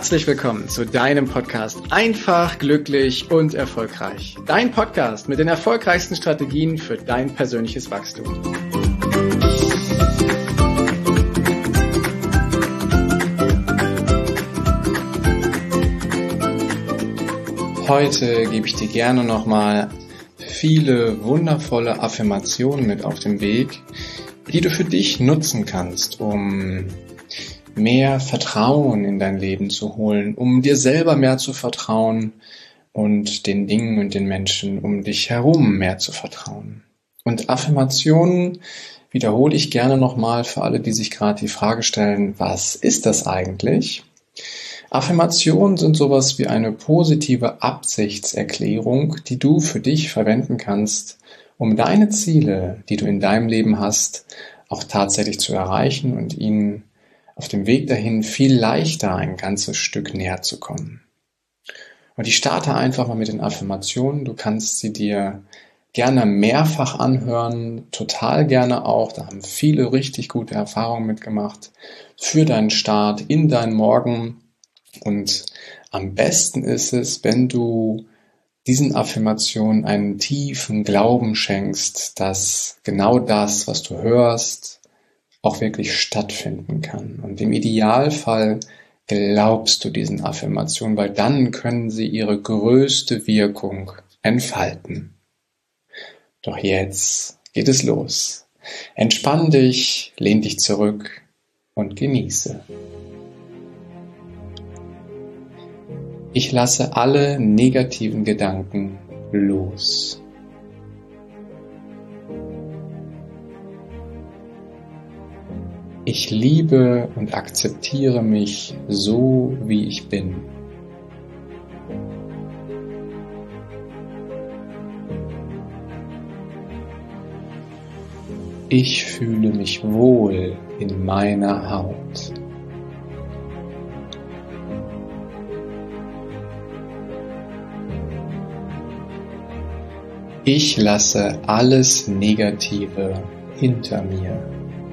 Herzlich willkommen zu deinem Podcast Einfach, glücklich und erfolgreich. Dein Podcast mit den erfolgreichsten Strategien für dein persönliches Wachstum. Heute gebe ich dir gerne nochmal viele wundervolle Affirmationen mit auf den Weg, die du für dich nutzen kannst, um mehr Vertrauen in dein Leben zu holen, um dir selber mehr zu vertrauen und den Dingen und den Menschen um dich herum mehr zu vertrauen. Und Affirmationen wiederhole ich gerne nochmal für alle, die sich gerade die Frage stellen, was ist das eigentlich? Affirmationen sind sowas wie eine positive Absichtserklärung, die du für dich verwenden kannst, um deine Ziele, die du in deinem Leben hast, auch tatsächlich zu erreichen und ihnen auf dem Weg dahin viel leichter ein ganzes Stück näher zu kommen. Und ich starte einfach mal mit den Affirmationen. Du kannst sie dir gerne mehrfach anhören, total gerne auch. Da haben viele richtig gute Erfahrungen mitgemacht für deinen Start in deinen Morgen. Und am besten ist es, wenn du diesen Affirmationen einen tiefen Glauben schenkst, dass genau das, was du hörst, auch wirklich stattfinden kann. Und im Idealfall glaubst du diesen Affirmationen, weil dann können sie ihre größte Wirkung entfalten. Doch jetzt geht es los. Entspann dich, lehn dich zurück und genieße. Ich lasse alle negativen Gedanken los. Ich liebe und akzeptiere mich so, wie ich bin. Ich fühle mich wohl in meiner Haut. Ich lasse alles Negative hinter mir.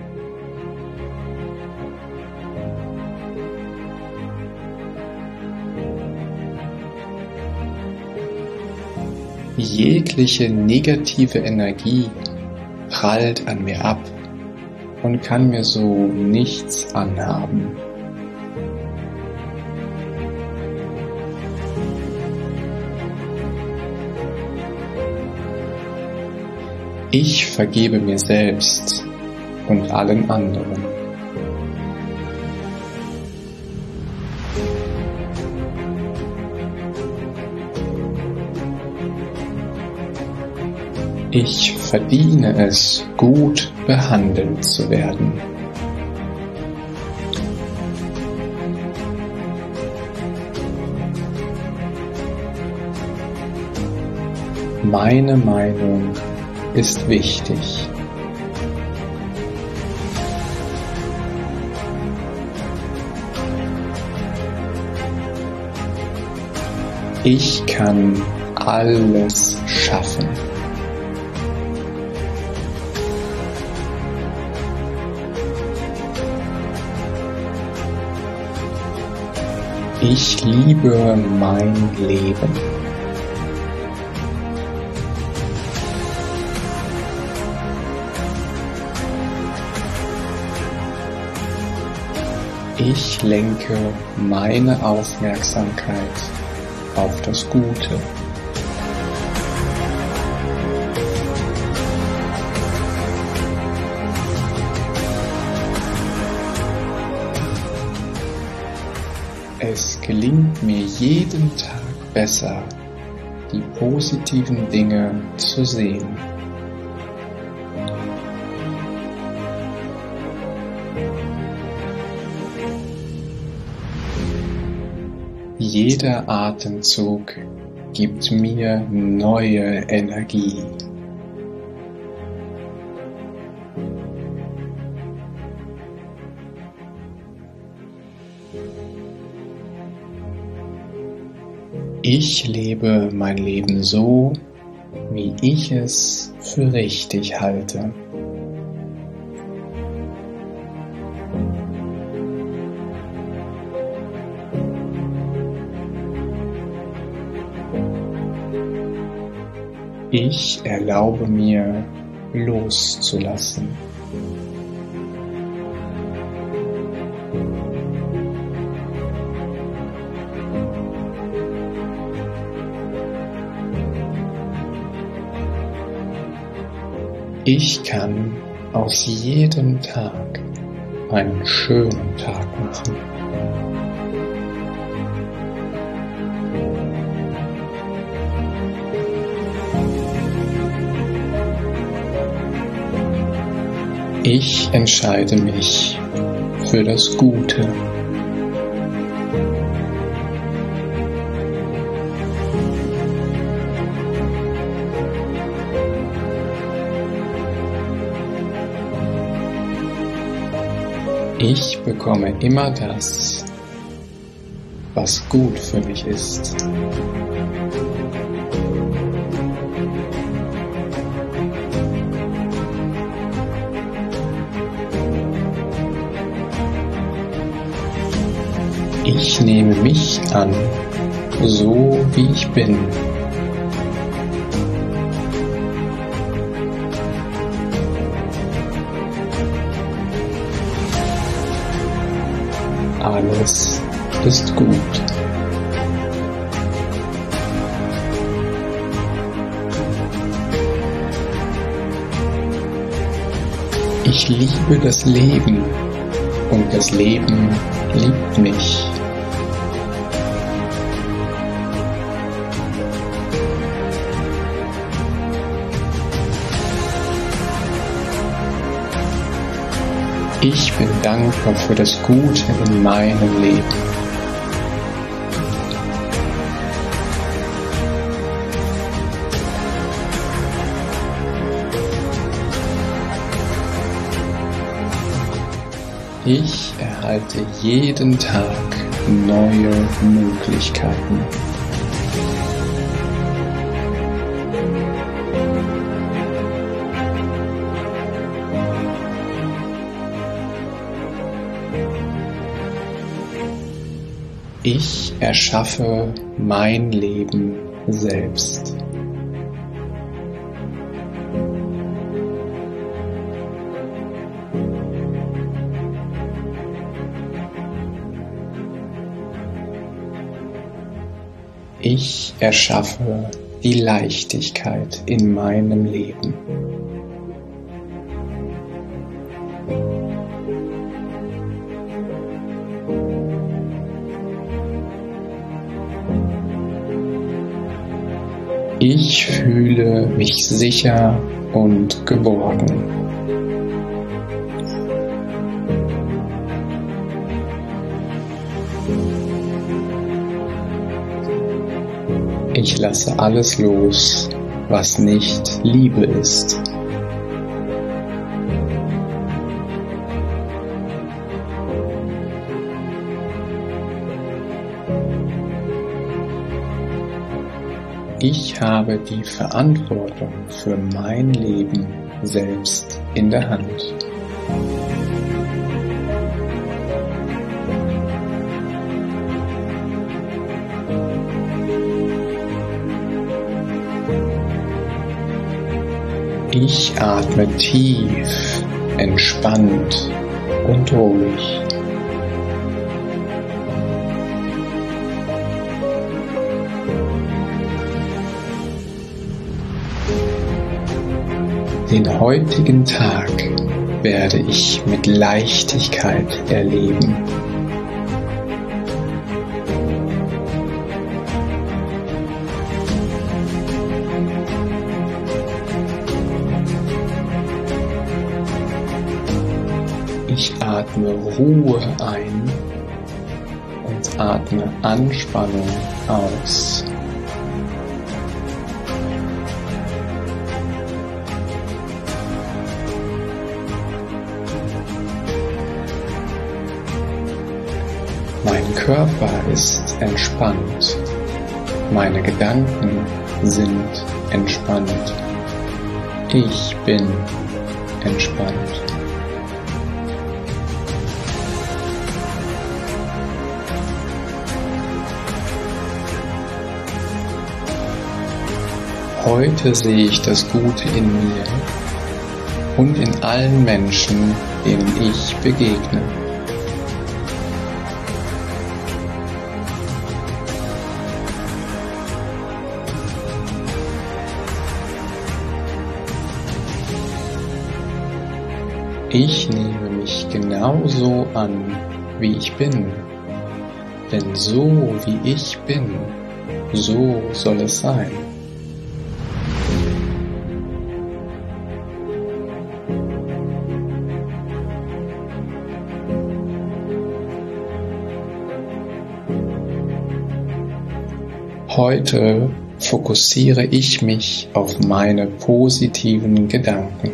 Jegliche negative Energie prallt an mir ab und kann mir so nichts anhaben. Ich vergebe mir selbst und allen anderen. Ich verdiene es, gut behandelt zu werden. Meine Meinung ist wichtig. Ich kann alles schaffen. Ich liebe mein Leben. Ich lenke meine Aufmerksamkeit auf das Gute. Es gelingt mir jeden Tag besser, die positiven Dinge zu sehen. Jeder Atemzug gibt mir neue Energie. Ich lebe mein Leben so, wie ich es für richtig halte. Ich erlaube mir, loszulassen. Ich kann aus jedem Tag einen schönen Tag machen. Ich entscheide mich für das Gute. Ich bekomme immer das, was gut für mich ist. Ich nehme mich an, so wie ich bin. Alles ist gut. Ich liebe das Leben und das Leben liebt mich. Ich bin dankbar für das Gute in meinem Leben. Ich erhalte jeden Tag neue Möglichkeiten. Ich erschaffe mein Leben selbst. Ich erschaffe die Leichtigkeit in meinem Leben. Ich fühle mich sicher und geborgen. Ich lasse alles los, was nicht Liebe ist. Ich habe die Verantwortung für mein Leben selbst in der Hand. Ich atme tief, entspannt und ruhig. Den heutigen Tag werde ich mit Leichtigkeit erleben. Ich atme Ruhe ein und atme Anspannung aus. Mein Körper ist entspannt. Meine Gedanken sind entspannt. Ich bin entspannt. Heute sehe ich das Gute in mir und in allen Menschen, denen ich begegne. Ich nehme mich genauso an, wie ich bin, denn so wie ich bin, so soll es sein. Heute fokussiere ich mich auf meine positiven Gedanken.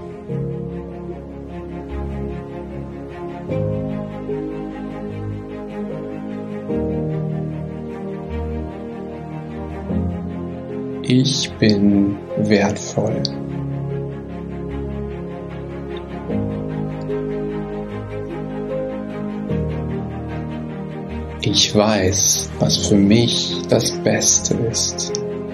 Ich bin wertvoll. Ich weiß, was für mich das Beste ist.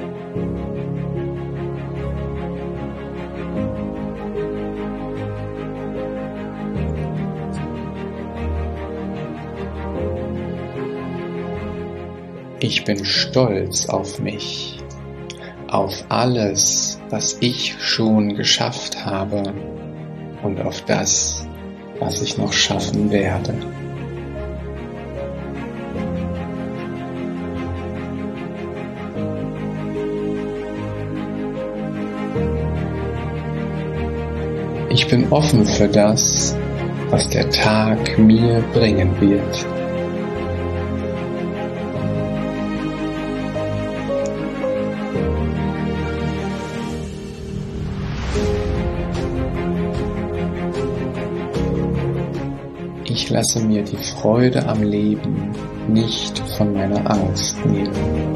Ich bin stolz auf mich, auf alles, was ich schon geschafft habe und auf das, was ich noch schaffen werde. Ich bin offen für das, was der Tag mir bringen wird. Ich lasse mir die Freude am Leben nicht von meiner Angst nehmen.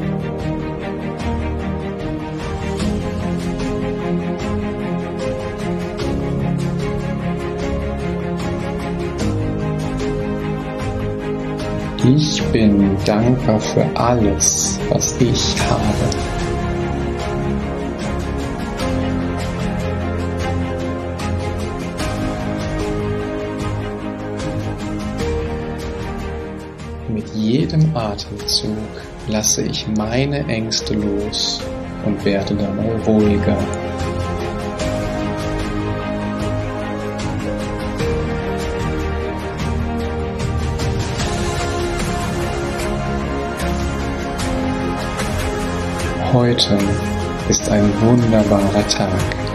Ich bin dankbar für alles, was ich habe. Mit jedem Atemzug lasse ich meine Ängste los und werde dabei ruhiger. Heute ist ein wunderbarer Tag.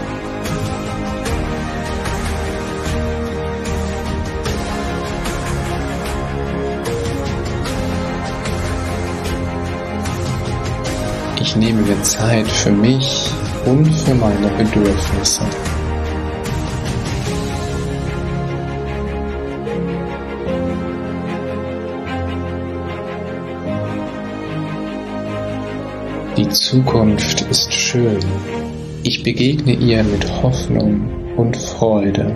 Ich nehme mir Zeit für mich und für meine Bedürfnisse. Die Zukunft ist schön. Ich begegne ihr mit Hoffnung und Freude.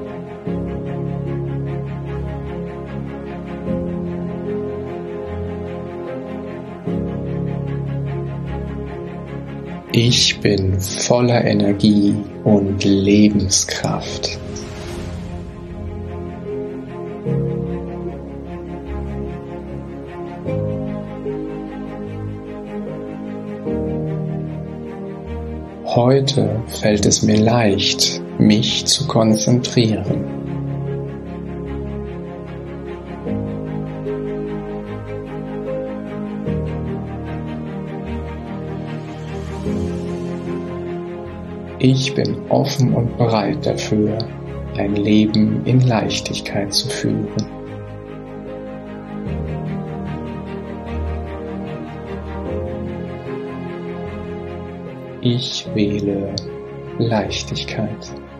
Ich bin voller Energie und Lebenskraft. Heute fällt es mir leicht, mich zu konzentrieren. Ich bin offen und bereit dafür, ein Leben in Leichtigkeit zu führen. Ich wähle Leichtigkeit.